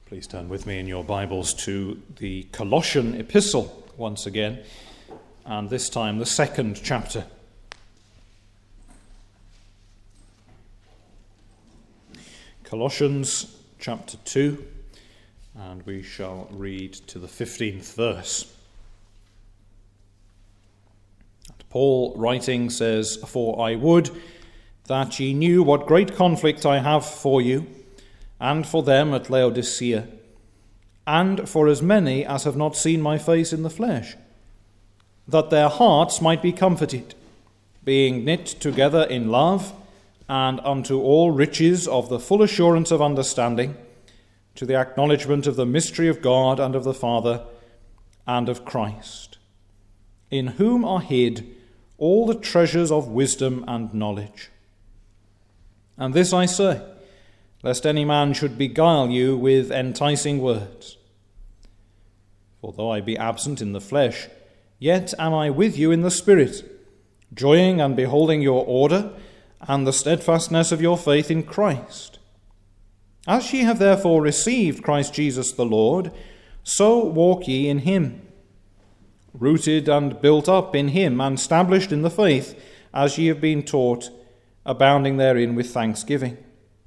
Please turn with me in your Bibles to the Colossian epistle once again, and this time the second chapter. Colossians chapter 2, and we shall read to the 15th verse. And Paul, writing, says, "For I would that ye knew what great conflict I have for you, and for them at Laodicea, and for as many as have not seen my face in the flesh, that their hearts might be comforted, being knit together in love, and unto all riches of the full assurance of understanding, to the acknowledgement of the mystery of God and of the Father, and of Christ, in whom are hid all the treasures of wisdom and knowledge. And this I say, lest any man should beguile you with enticing words. For though I be absent in the flesh, yet am I with you in the Spirit, joying and beholding your order and the steadfastness of your faith in Christ. As ye have therefore received Christ Jesus the Lord, so walk ye in him, rooted and built up in him, and established in the faith, as ye have been taught, abounding therein with thanksgiving.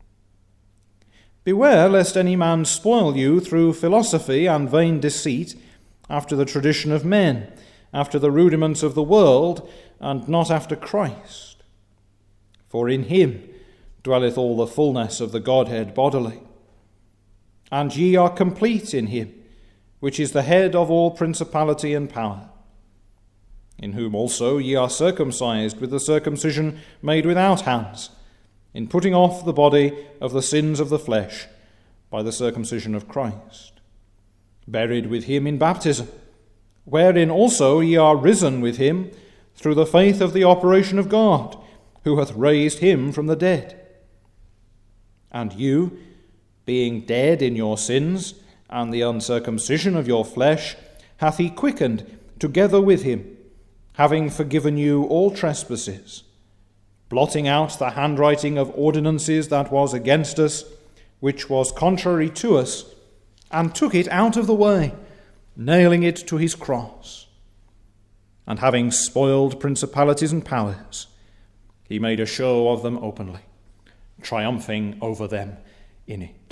Beware lest any man spoil you through philosophy and vain deceit, after the tradition of men, after the rudiments of the world, and not after Christ. For in him dwelleth all the fullness of the Godhead bodily. And ye are complete in him, which is the head of all principality and power, in whom also ye are circumcised with the circumcision made without hands, in putting off the body of the sins of the flesh by the circumcision of Christ, buried with him in baptism, wherein also ye are risen with him through the faith of the operation of God, who hath raised him from the dead. And you, being dead in your sins and the uncircumcision of your flesh, hath he quickened together with him, having forgiven you all trespasses, blotting out the handwriting of ordinances that was against us, which was contrary to us, and took it out of the way, nailing it to his cross. And having spoiled principalities and powers, he made a show of them openly, triumphing over them in it."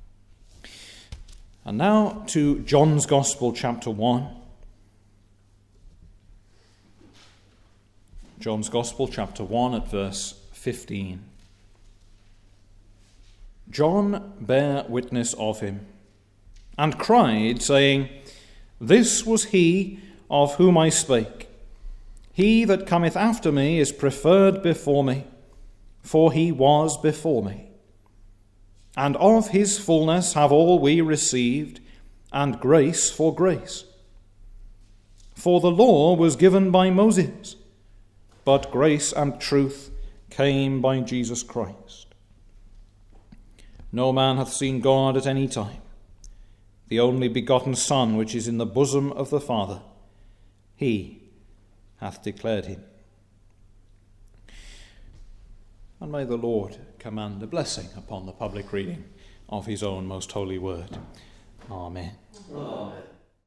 And now to John's Gospel, chapter 1. John's Gospel, chapter 1, at verse 15. John bare witness of him, and cried, saying, "This was he of whom I spake. He that cometh after me is preferred before me, for he was before me. And of his fullness have all we received, and grace for grace. For the law was given by Moses, but grace and truth came by Jesus Christ. No man hath seen God at any time. The only begotten Son, which is in the bosom of the Father, he hath declared him." And may the Lord command a blessing upon the public reading of his own most holy word. Amen. Amen.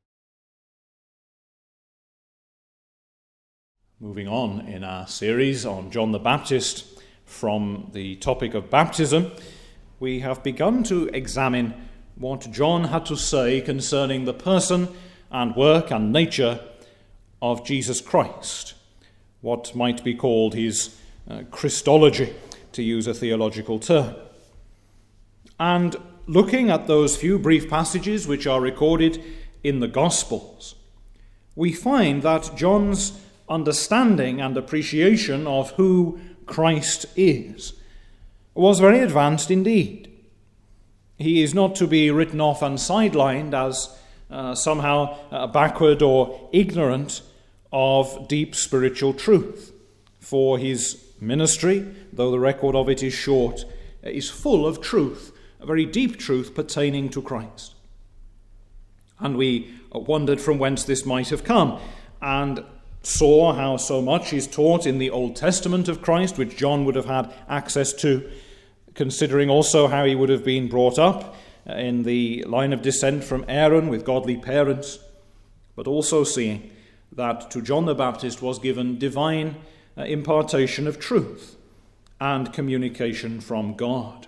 Moving on in our series on John the Baptist from the topic of baptism, we have begun to examine what John had to say concerning the person and work and nature of Jesus Christ, what might be called his Christology, to use a theological term. And looking at those few brief passages which are recorded in the Gospels, we find that John's understanding and appreciation of who Christ is was very advanced indeed. He is not to be written off and sidelined as somehow backward or ignorant of deep spiritual truth, for his ministry, though the record of it is short, is full of truth, a very deep truth pertaining to Christ. And we wondered from whence this might have come, and saw how so much is taught in the Old Testament of Christ, which John would have had access to, considering also how he would have been brought up in the line of descent from Aaron with godly parents, but also seeing that to John the Baptist was given divine impartation of truth and communication from God.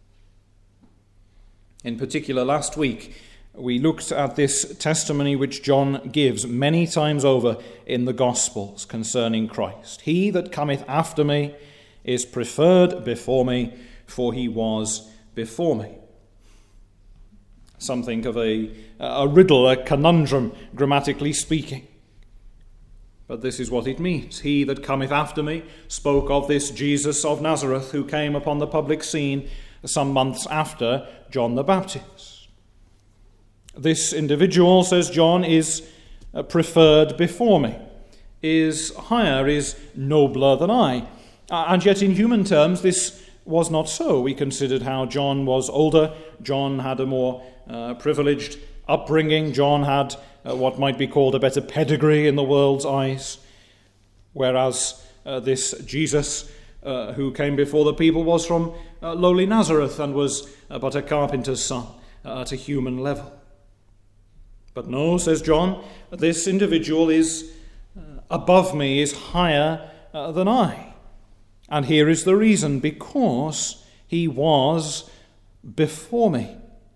In particular, last week, we looked at this testimony which John gives many times over in the Gospels concerning Christ. He that cometh after me is preferred before me, for he was before me. Something of a riddle, a conundrum, grammatically speaking. But this is what it means. He that cometh after me spoke of this Jesus of Nazareth who came upon the public scene some months after John the Baptist. This individual, says John, is preferred before me, is higher, is nobler than I. And yet in human terms this was not so. We considered how John was older. John had a more privileged upbringing. John had what might be called a better pedigree in the world's eyes, whereas this Jesus who came before the people was from lowly Nazareth and was but a carpenter's son at a human level. But no, says John, this individual is above me, is higher than I. And here is the reason: because he was before me.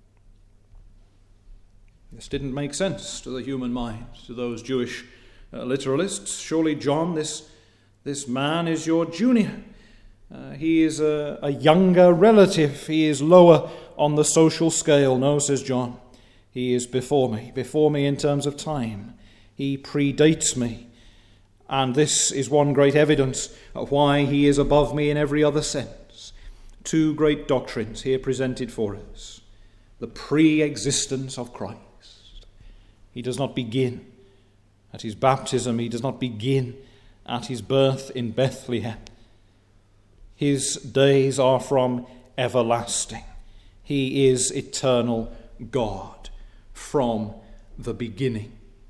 This didn't make sense to the human mind, to those Jewish literalists. Surely, John, this man is your junior. He is a younger relative. He is lower on the social scale. No, says John, he is before me in terms of time. He predates me. And this is one great evidence of why he is above me in every other sense. Two great doctrines here presented for us. The pre-existence of Christ. He does not begin at his baptism. He does not begin at his birth in Bethlehem. His days are from everlasting. He is eternal God from the beginning.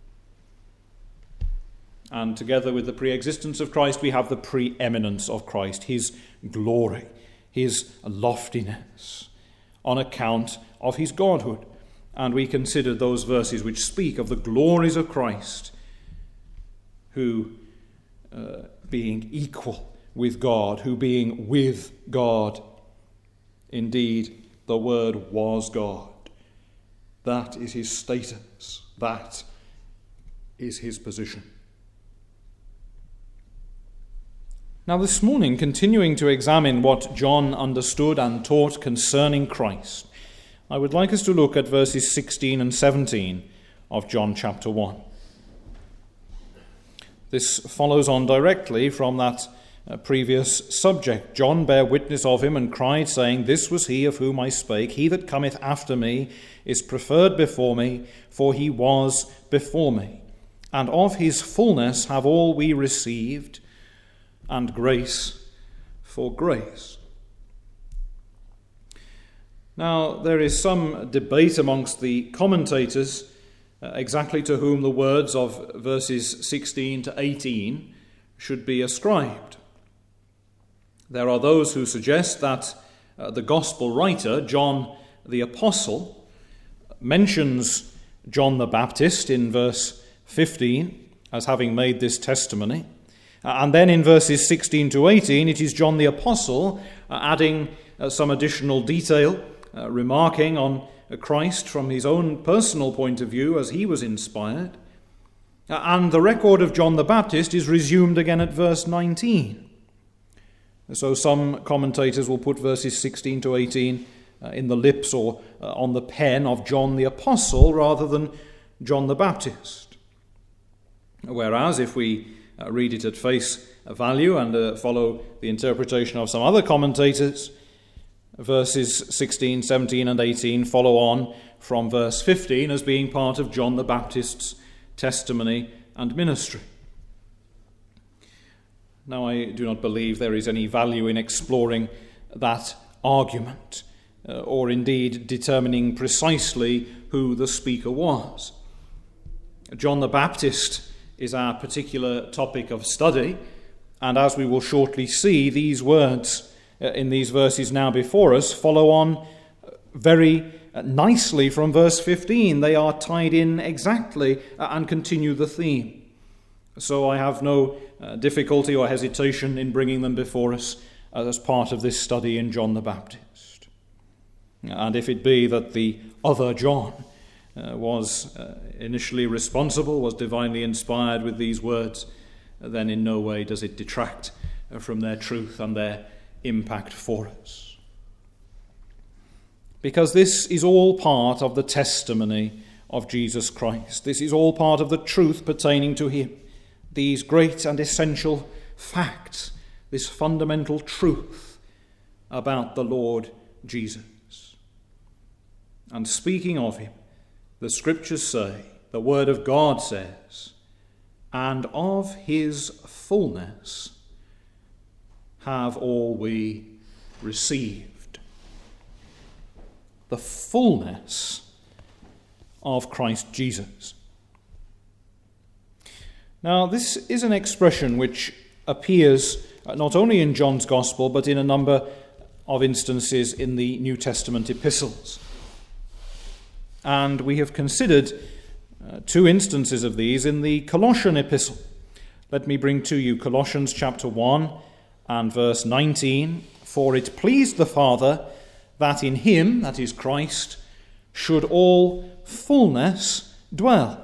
And together with the pre-existence of Christ, we have the preeminence of Christ, his glory, his loftiness, on account of his godhood. And we considered those verses which speak of the glories of Christ, who, being equal with God, who being with God, indeed, the Word was God. That is his status. That is his position. Now this morning, continuing to examine what John understood and taught concerning Christ, I would like us to look at verses 16 and 17 of John chapter 1. This follows on directly from that previous subject. John bare witness of him and cried, saying, This was he of whom I spake. He that cometh after me is preferred before me, for he was before me. And of his fullness have all we received, and grace for grace. Now, there is some debate amongst the commentators exactly to whom the words of verses 16 to 18 should be ascribed. There are those who suggest that the gospel writer, John the Apostle, mentions John the Baptist in verse 15 as having made this testimony. And then in verses 16 to 18, it is John the Apostle adding some additional detail, remarking on Christ from his own personal point of view as he was inspired. And the record of John the Baptist is resumed again at verse 19. So some commentators will put verses 16 to 18 in the lips or on the pen of John the Apostle rather than John the Baptist. Whereas if we read it at face value and follow the interpretation of some other commentators, verses 16, 17 and 18 follow on from verse 15 as being part of John the Baptist's testimony and ministry. Now, I do not believe there is any value in exploring that argument, or indeed determining precisely who the speaker was. John the Baptist is our particular topic of study, and as we will shortly see, these words in these verses now before us follow on very nicely from verse 15. They are tied in exactly and continue the theme. So I have no difficulty or hesitation in bringing them before us as part of this study in John the Baptist. And if it be that the other John was initially responsible, was divinely inspired with these words, then in no way does it detract from their truth and their impact for us. Because this is all part of the testimony of Jesus Christ. This is all part of the truth pertaining to him. These great and essential facts, this fundamental truth about the Lord Jesus. And speaking of him, the Scriptures say, the Word of God says, and of his fullness have all we received. The fullness of Christ Jesus. Now, this is an expression which appears not only in John's Gospel, but in a number of instances in the New Testament epistles. And we have considered two instances of these in the Colossian epistle. Let me bring to you Colossians chapter 1 and verse 19. For it pleased the Father that in him, that is Christ, should all fullness dwell.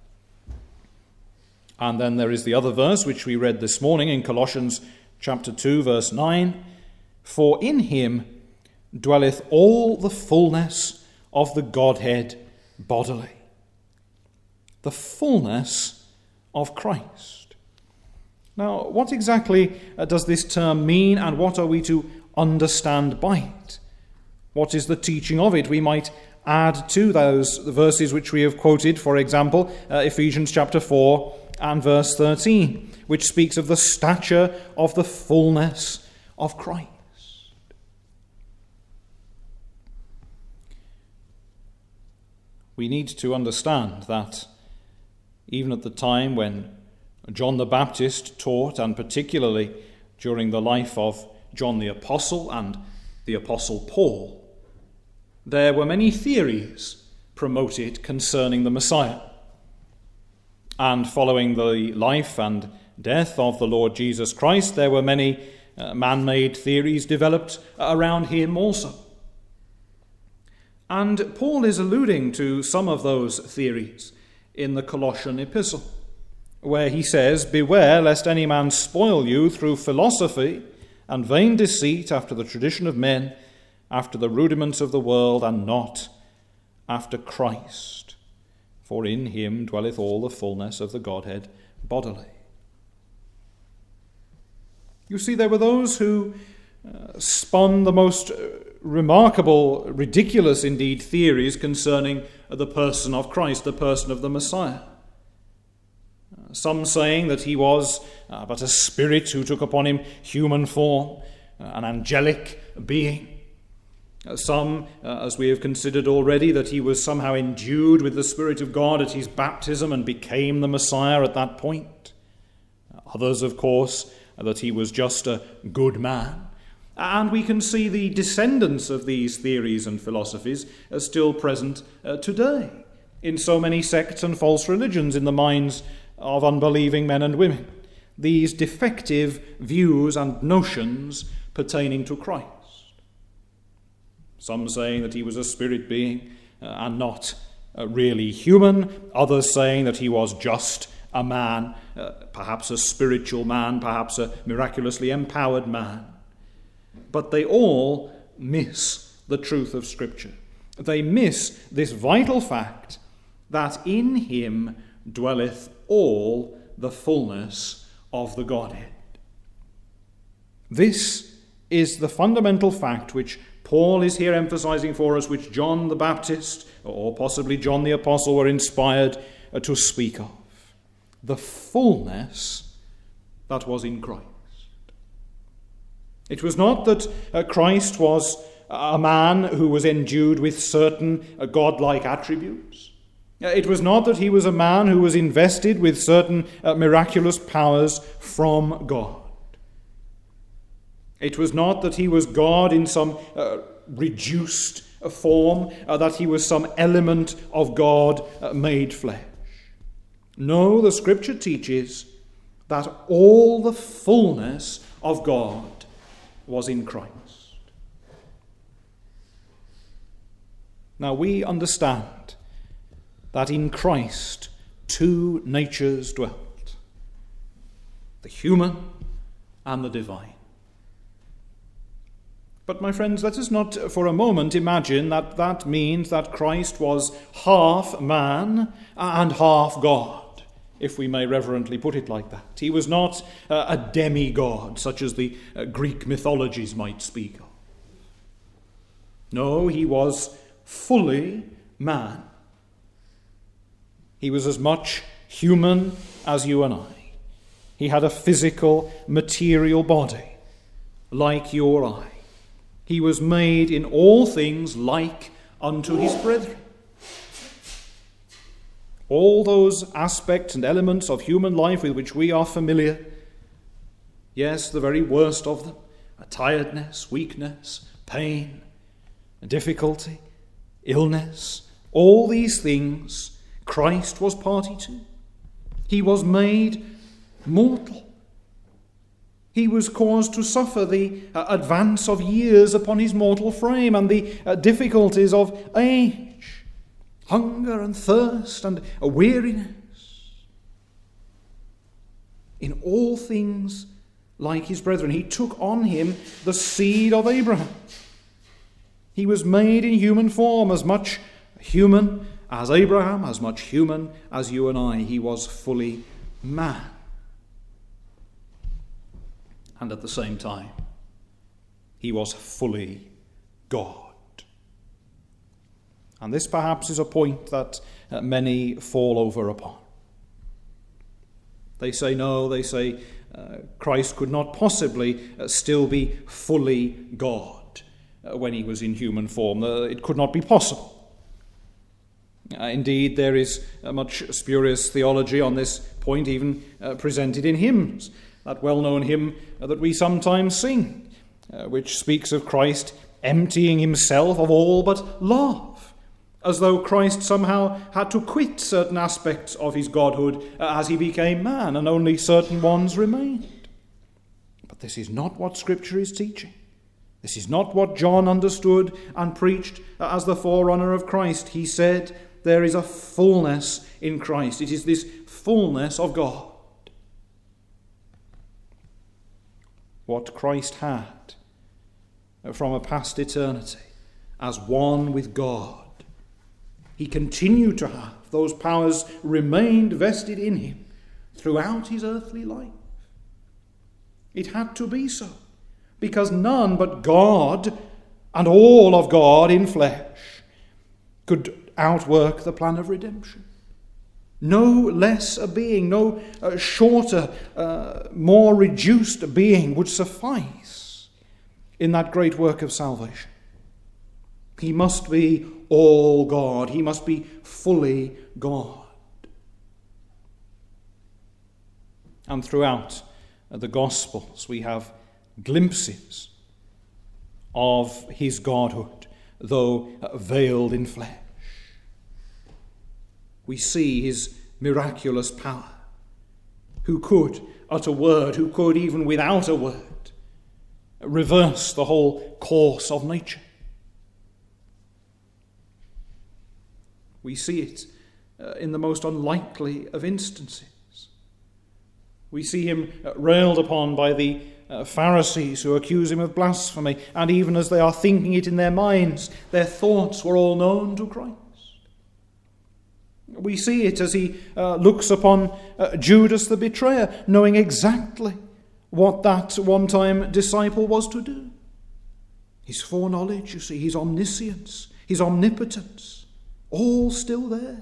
And then there is the other verse which we read this morning in Colossians chapter 2 verse 9. For in him dwelleth all the fullness of the Godhead bodily. The fullness of Christ. Now, what exactly does this term mean, and what are we to understand by it? What is the teaching of it? We might add to those verses which we have quoted, for example, Ephesians chapter 4 and verse 13, which speaks of the stature of the fullness of Christ. We need to understand that even at the time when John the Baptist taught, and particularly during the life of John the Apostle and the Apostle Paul, there were many theories promoted concerning the Messiah. And following the life and death of the Lord Jesus Christ, there were many man-made theories developed around him also. And Paul is alluding to some of those theories in the Colossian epistle, where he says, beware lest any man spoil you through philosophy and vain deceit after the tradition of men, after the rudiments of the world, and not after Christ. For in him dwelleth all the fullness of the Godhead bodily. You see, there were those who spun the most remarkable, ridiculous indeed, theories concerning the person of Christ, the person of the Messiah. Some saying that he was but a spirit who took upon him human form, an angelic being. Some, as we have considered already, that he was somehow endued with the Spirit of God at his baptism and became the Messiah at that point. Others, of course, that he was just a good man. And we can see the descendants of these theories and philosophies are still present today in so many sects and false religions in the minds of unbelieving men and women. These defective views and notions pertaining to Christ. Some saying that he was a spirit being and not really human. Others saying that he was just a man, perhaps a spiritual man, perhaps a miraculously empowered man. But they all miss the truth of Scripture. They miss this vital fact that in him dwelleth all the fullness of the Godhead. This is the fundamental fact which Paul is here emphasizing for us, which John the Baptist, or possibly John the Apostle, were inspired to speak of. The fullness that was in Christ. It was not that Christ was a man who was endued with certain godlike attributes. It was not that he was a man who was invested with certain miraculous powers from God. It was not that he was God in some reduced form, that he was some element of God made flesh. No, the Scripture teaches that all the fullness of God was in Christ. Now we understand that in Christ two natures dwelt, the human and the divine. But my friends, let us not for a moment imagine that that means that Christ was half man and half God, if we may reverently put it like that. He was not a demigod, such as the Greek mythologies might speak of. No, he was fully man. He was as much human as you and I. He had a physical, material body, like you or I. He was made in all things like unto his brethren. All those aspects and elements of human life with which we are familiar, yes, the very worst of them, tiredness, weakness, pain, difficulty, illness, all these things Christ was party to. He was made mortal. He was caused to suffer the advance of years upon his mortal frame and the difficulties of age, hunger and thirst and weariness. In all things like his brethren, he took on him the seed of Abraham. He was made in human form, as much human as Abraham, as much human as you and I. He was fully man. And at the same time, he was fully God. And this perhaps is a point that many fall over upon. They say no, they say Christ could not possibly still be fully God when he was in human form. It could not be possible. Indeed, there is much spurious theology on this point, even presented in hymns. That well-known hymn that we sometimes sing, which speaks of Christ emptying himself of all but love, as though Christ somehow had to quit certain aspects of his godhood as he became man, and only certain ones remained. But this is not what Scripture is teaching. This is not what John understood and preached as the forerunner of Christ. He said there is a fullness in Christ. It is this fullness of God. What Christ had from a past eternity as one with God, he continued to have. Those powers remained vested in him throughout his earthly life. It had to be so, because none but God and all of God in flesh could outwork the plan of redemption. No less a being, no shorter, more reduced being would suffice in that great work of salvation. He must be all God. He must be fully God. And throughout the Gospels we have glimpses of his godhood, though veiled in flesh. We see his miraculous power, who could utter word, who could, even without a word, reverse the whole course of nature. We see it in the most unlikely of instances. We see him railed upon by the Pharisees who accuse him of blasphemy, and even as they are thinking it in their minds, their thoughts were all known to Christ. We see it as he looks upon Judas the betrayer, knowing exactly what that one-time disciple was to do. His foreknowledge, you see, his omniscience, his omnipotence, all still there.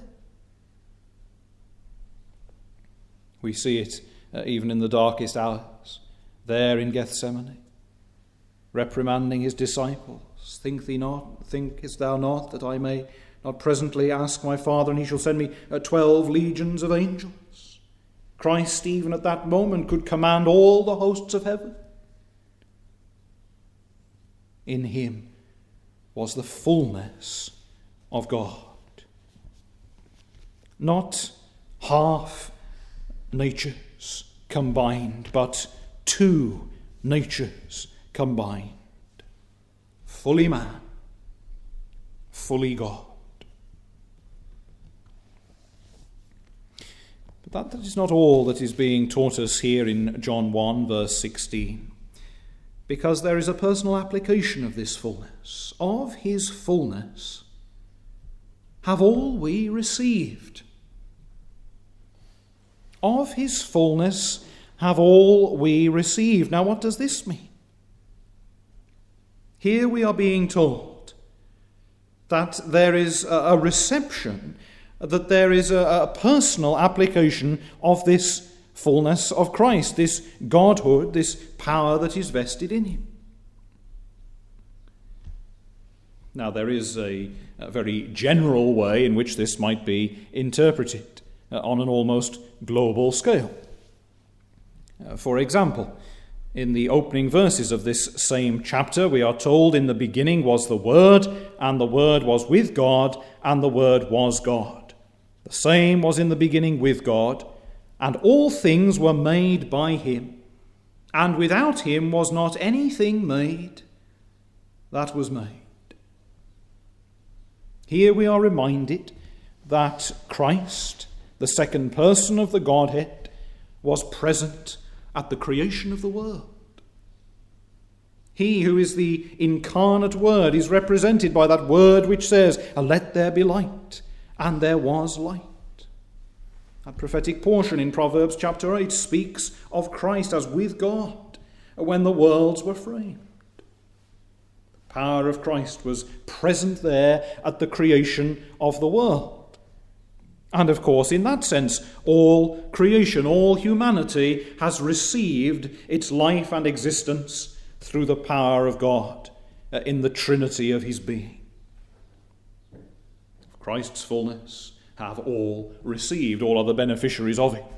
We see it even in the darkest hours, there in Gethsemane, reprimanding his disciples. Thinkest thou not that I may not presently ask my Father, and he shall send me 12 legions of angels? Christ, even at that moment, could command all the hosts of heaven. In him was the fullness of God. Not half natures combined, but two natures combined. Fully man, fully God. But that is not all that is being taught us here in John 1, verse 16, because there is a personal application of this fullness. Of his fullness have all we received. Of his fullness have all we received. Now, what does this mean? Here we are being told that there is a reception, that there is a personal application of this fullness of Christ, this Godhood, this power that is vested in him. Now, there is a very general way in which this might be interpreted on an almost global scale. For example, in the opening verses of this same chapter, we are told, "In the beginning was the Word, and the Word was with God, and the Word was God. The same was in the beginning with God, and all things were made by him, and without him was not anything made that was made." Here we are reminded that Christ, the second person of the Godhead, was present at the creation of the world. He who is the incarnate Word is represented by that word which says, "Let there be light," and there was light. That prophetic portion in Proverbs chapter 8 speaks of Christ as with God when the worlds were framed. The power of Christ was present there at the creation of the world. And of course, in that sense, all creation, all humanity has received its life and existence through the power of God in the Trinity of his being. Christ's fullness have all received, all other beneficiaries of it.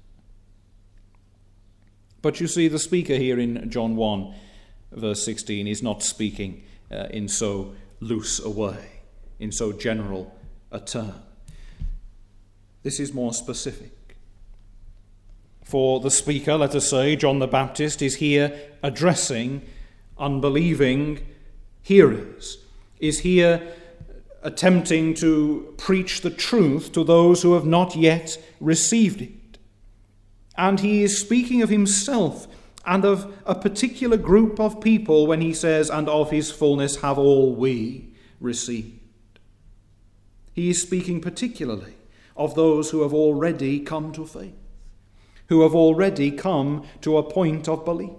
But you see, the speaker here in John 1, verse 16, is not speaking in so loose a way, in so general a term. This is more specific. For the speaker, let us say, John the Baptist, is here addressing unbelieving hearers, is here attempting to preach the truth to those who have not yet received it. And he is speaking of himself and of a particular group of people when he says, "And of his fullness have all we received." He is speaking particularly of those who have already come to faith, who have already come to a point of belief.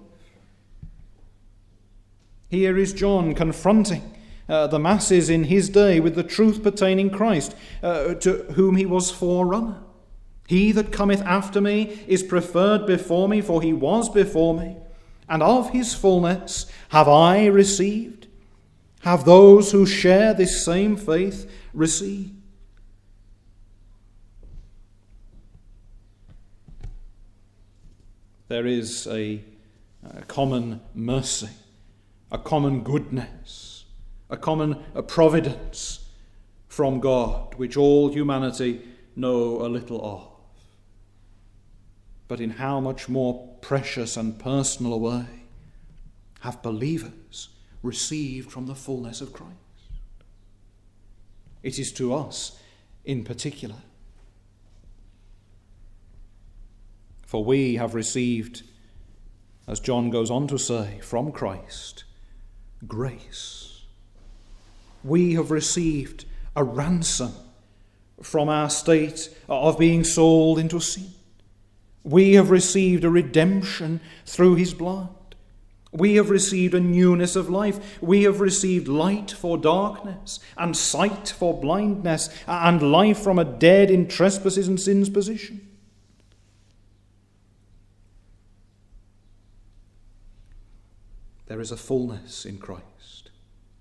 Here is John confronting the masses in his day with the truth pertaining Christ, to whom he was forerunner. "He that cometh after me is preferred before me, for he was before me. And of his fullness have I received." Have those who share this same faith received? There is a common mercy, a common goodness, a common providence from God, which all humanity know a little of. But in how much more precious and personal a way have believers received from the fullness of Christ? It is to us in particular. For we have received, as John goes on to say, from Christ, grace. We have received a ransom from our state of being sold into sin. We have received a redemption through his blood. We have received a newness of life. We have received light for darkness, and sight for blindness, and life from a dead in trespasses and sins position. There is a fullness in Christ.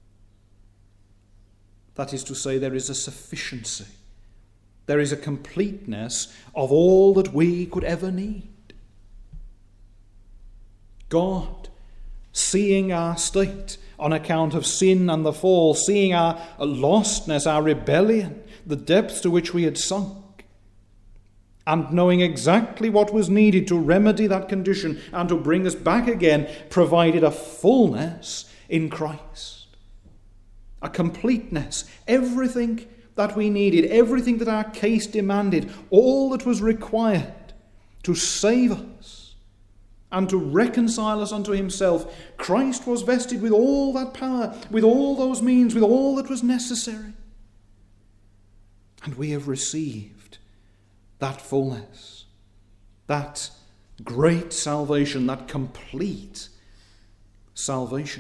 That is to say, there is a sufficiency. There is a completeness of all that we could ever need. God, seeing our state on account of sin and the fall, seeing our lostness, our rebellion, the depths to which we had sunk, and knowing exactly what was needed to remedy that condition and to bring us back again, provided a fullness in Christ, a completeness, everything that we needed, everything that our case demanded, all that was required to save us and to reconcile us unto himself. Christ was vested with all that power, with all those means, with all that was necessary. And we have received that fullness, that great salvation, that complete salvation.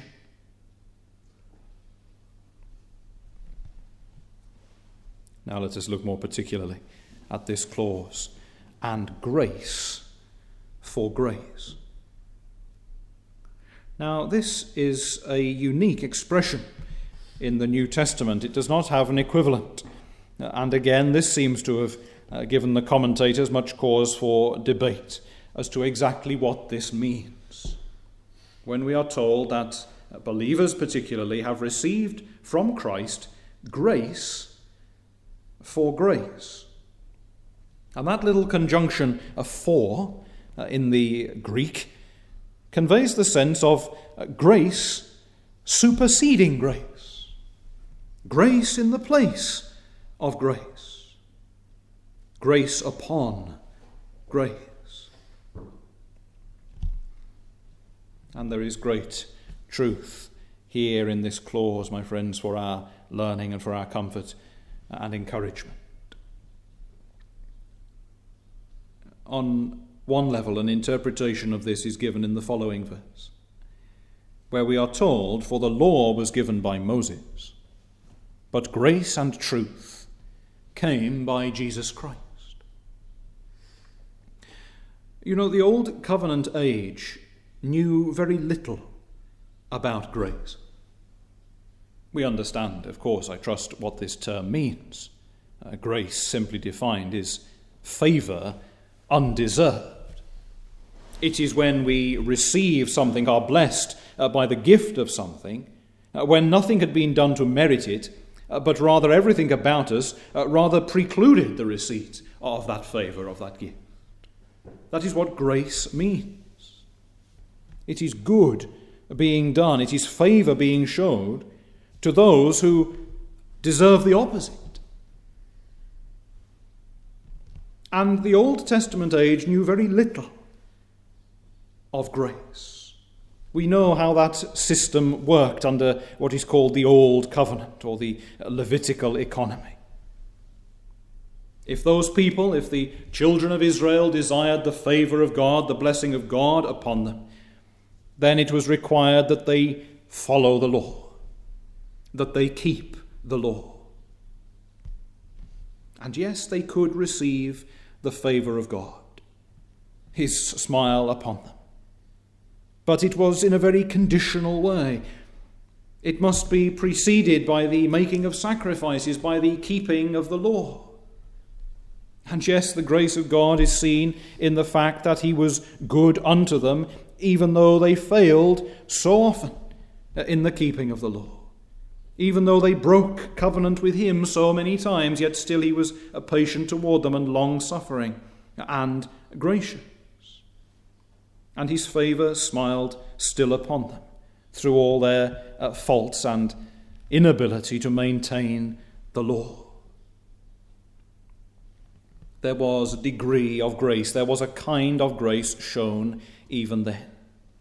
Now let us look more particularly at this clause, and grace for grace. Now this is a unique expression in the New Testament. It does not have an equivalent. And again, this seems to have given the commentators much cause for debate as to exactly what this means. When we are told that believers particularly have received from Christ grace for grace. And that little conjunction of for in the Greek conveys the sense of grace superseding grace. Grace in the place of grace. Grace upon grace. And there is great truth here in this clause, my friends, for our learning and for our comfort and encouragement. On one level, an interpretation of this is given in the following verse, where we are told, "For the law was given by Moses, but grace and truth came by Jesus Christ." You know, the Old Covenant age knew very little about grace. We understand, of course, I trust, what this term means. Grace, simply defined, is favour undeserved. It is when we receive something, are blessed by the gift of something, when nothing had been done to merit it, but rather everything about us rather precluded the receipt of that favour, of that gift. That is what grace means. It is good being done, it is favour being showed to those who deserve the opposite. And the Old Testament age knew very little of grace. We know how that system worked under what is called the Old Covenant, or the Levitical economy. If those people, if the children of Israel desired the favour of God, the blessing of God upon them, then it was required that they follow the law, that they keep the law. And yes, they could receive the favour of God, his smile upon them. But it was in a very conditional way. It must be preceded by the making of sacrifices, by the keeping of the law. And yes, the grace of God is seen in the fact that he was good unto them, even though they failed so often in the keeping of the law. Even though they broke covenant with him so many times, yet still he was patient toward them and long-suffering and gracious. And his favour smiled still upon them through all their faults and inability to maintain the law. There was a degree of grace, there was a kind of grace shown even then.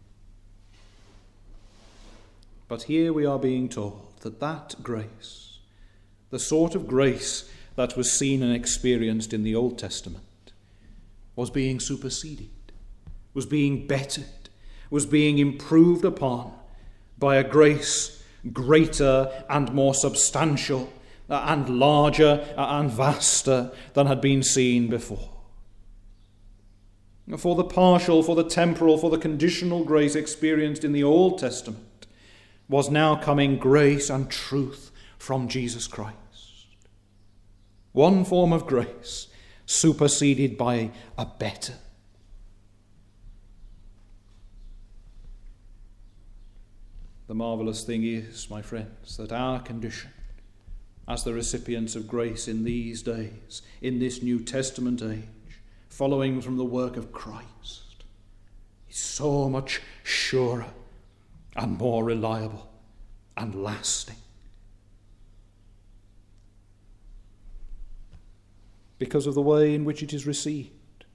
But here we are being told that grace, the sort of grace that was seen and experienced in the Old Testament, was being superseded, was being bettered, was being improved upon by a grace greater and more substantial and larger and vaster than had been seen before. For the partial, for the temporal, for the conditional grace experienced in the Old Testament was now coming grace and truth from Jesus Christ. One form of grace superseded by a better. The marvelous thing is, my friends, that our condition as the recipients of grace in these days, in this New Testament age, following from the work of Christ, is so much surer and more reliable and lasting. Because of the way in which it is received.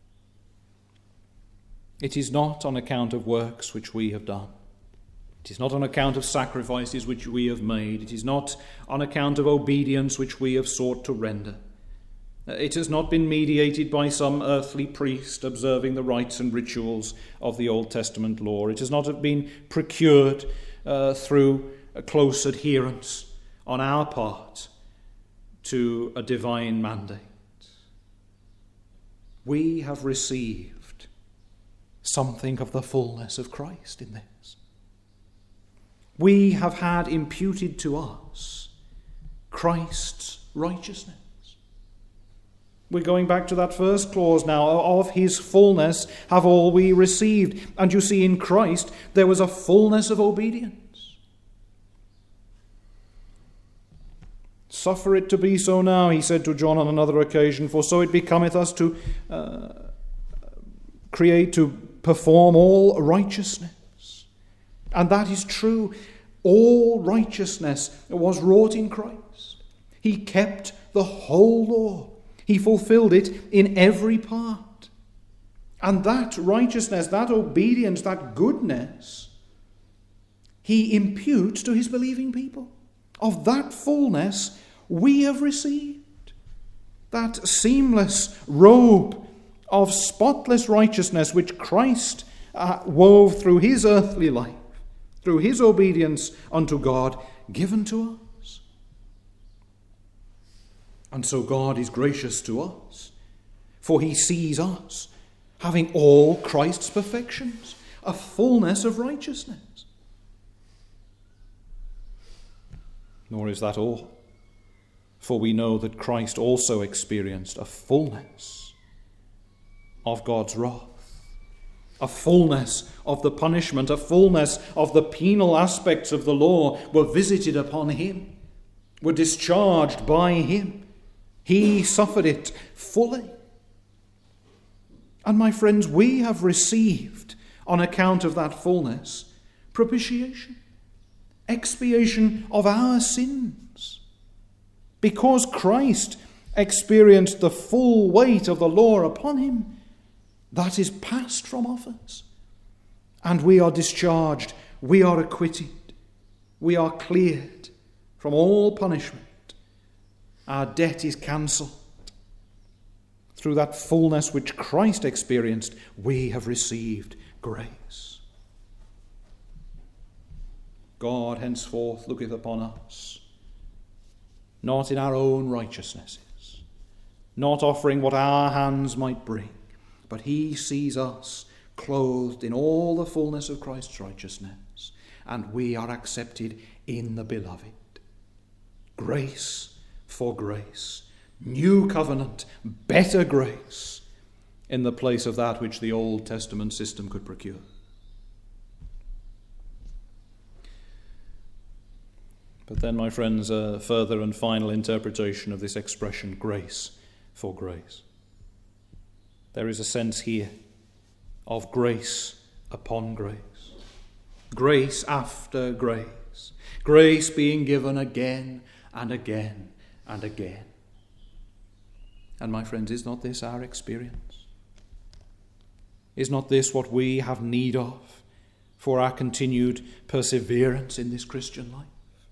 It is not on account of works which we have done. It is not on account of sacrifices which we have made. It is not on account of obedience which we have sought to render. It has not been mediated by some earthly priest observing the rites and rituals of the Old Testament law. It has not been procured through a close adherence on our part to a divine mandate. We have received something of the fullness of Christ in this. We have had imputed to us Christ's righteousness. We're going back to that first clause now. Of his fullness have all we received. And you see, in Christ there was a fullness of obedience. Suffer it to be so now, he said to John on another occasion, for so it becometh us to perform all righteousness. And that is true. All righteousness was wrought in Christ. He kept the whole law. He fulfilled it in every part. And that righteousness, that obedience, that goodness, he imputes to his believing people. Of that fullness we have received. That seamless robe of spotless righteousness which Christ wove through his earthly life, through his obedience unto God, given to us. And so God is gracious to us, for he sees us having all Christ's perfections, a fullness of righteousness. Nor is that all, for we know that Christ also experienced a fullness of God's wrath, a fullness of the punishment, a fullness of the penal aspects of the law were visited upon him, were discharged by him. He suffered it fully. And my friends, we have received, on account of that fullness, propitiation, expiation of our sins. Because Christ experienced the full weight of the law upon him, that is passed from off us. And we are discharged, we are acquitted, we are cleared from all punishment. Our debt is cancelled. Through that fullness which Christ experienced, we have received grace. God henceforth looketh upon us, not in our own righteousnesses, not offering what our hands might bring, but he sees us clothed in all the fullness of Christ's righteousness, and we are accepted in the beloved. Grace for grace, new covenant, better grace, in the place of that which the Old Testament system could procure. But then, my friends, a further and final interpretation of this expression, grace for grace. There is a sense here of grace upon grace. Grace after grace. Grace being given again and again and again. And my friends, is not this our experience? Is not this what we have need of for our continued perseverance in this Christian life?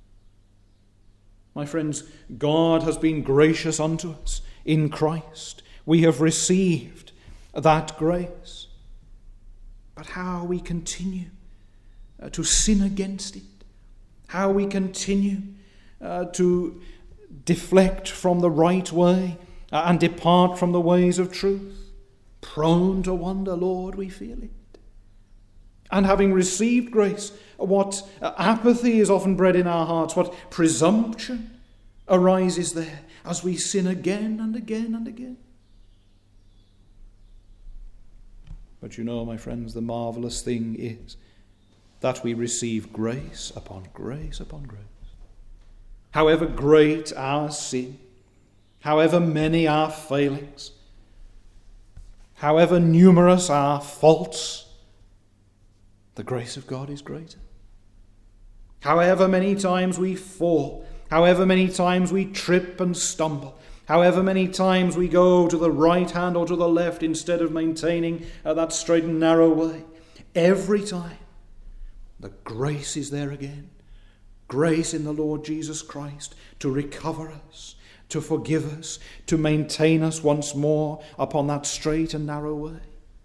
My friends, God has been gracious unto us in Christ. We have received that grace. But how we continue to sin against it, how we continue to deflect from the right way and depart from the ways of truth, prone to wonder, Lord, we feel it. And having received grace, what apathy is often bred in our hearts, what presumption arises there as we sin again and again and again. But you know, my friends, the marvelous thing is that we receive grace upon grace upon grace. However great our sin, however many our failings, however numerous our faults, the grace of God is greater. However many times we fall, however many times we trip and stumble, however many times we go to the right hand or to the left instead of maintaining that straight and narrow way, every time the grace is there again. Grace in the Lord Jesus Christ to recover us, to forgive us, to maintain us once more upon that straight and narrow way.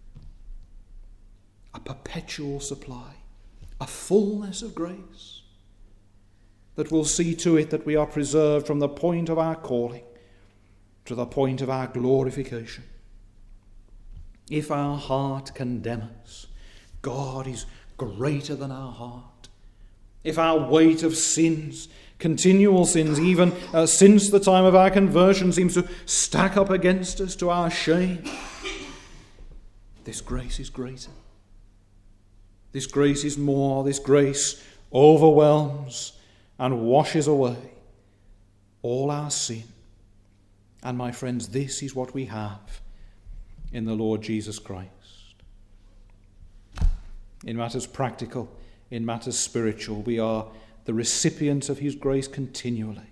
A perpetual supply, a fullness of grace that will see to it that we are preserved from the point of our calling to the point of our glorification. If our heart condemn us, God is greater than our heart. If our weight of sins, continual sins, even since the time of our conversion, seems to stack up against us to our shame, this grace is greater. This grace is more. This grace overwhelms and washes away all our sin. And my friends, this is what we have in the Lord Jesus Christ. In matters practical, in matters spiritual, we are the recipients of his grace continually.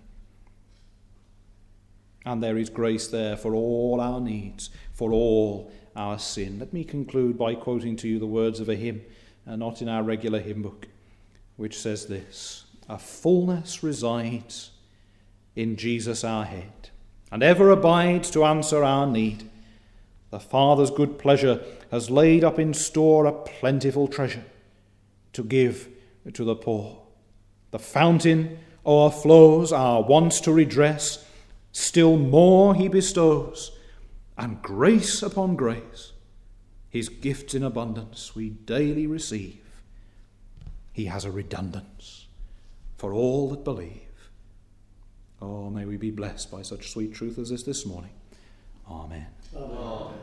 And there is grace there for all our needs, for all our sin. Let me conclude by quoting to you the words of a hymn, not in our regular hymn book, which says this: "A fullness resides in Jesus our head, and ever abides to answer our need. The Father's good pleasure has laid up in store a plentiful treasure to give to the poor. The fountain o'erflows our wants to redress, still more he bestows, and grace upon grace, his gifts in abundance we daily receive. He has a redundance for all that believe." Oh, may we be blessed by such sweet truth as this morning. Amen. Amen.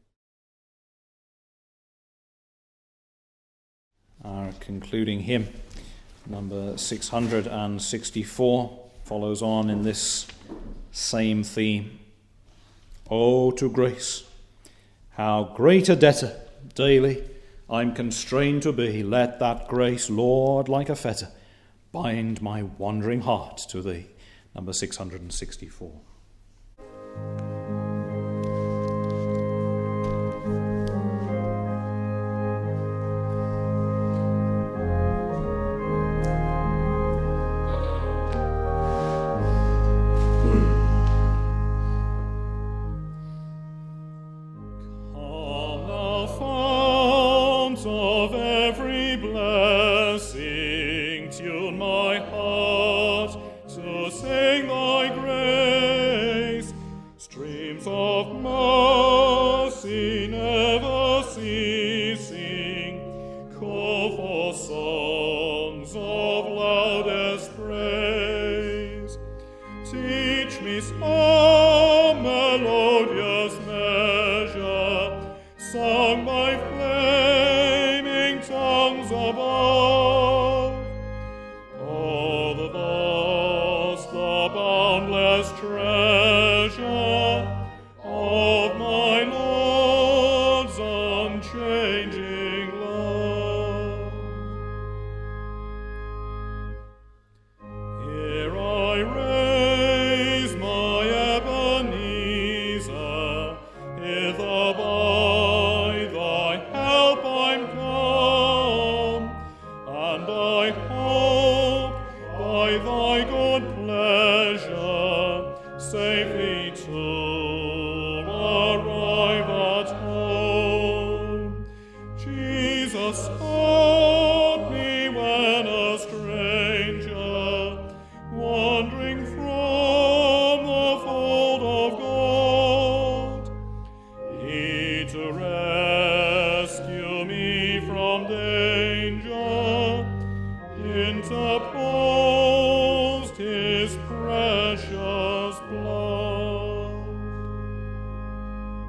Our concluding hymn, number 664, follows on in this same theme. Oh, to grace, how great a debtor daily I'm constrained to be. Let that grace, Lord, like a fetter, bind my wandering heart to thee. Number 664.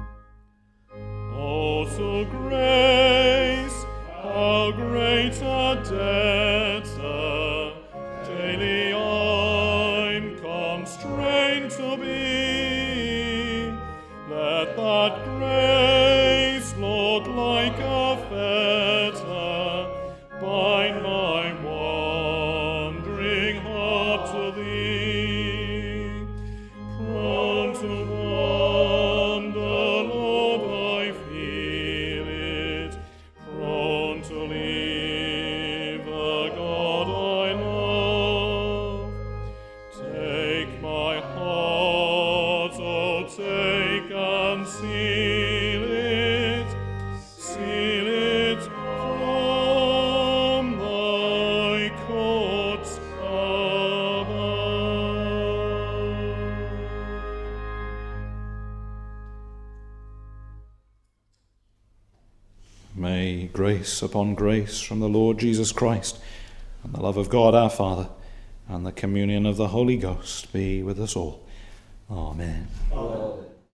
To grace, how great a debtor, daily I'm constrained to be. Let that grace, Lord, like a fetter, bind my wandering heart to Thee. Prone to wander, Lord, I feel it. Prone to leave the God I love. Take my heart, oh, take and seal it from Thy courts above. May grace upon grace from the Lord Jesus Christ, and the love of God our Father, and the communion of the Holy Ghost be with us all. Amen. Amen.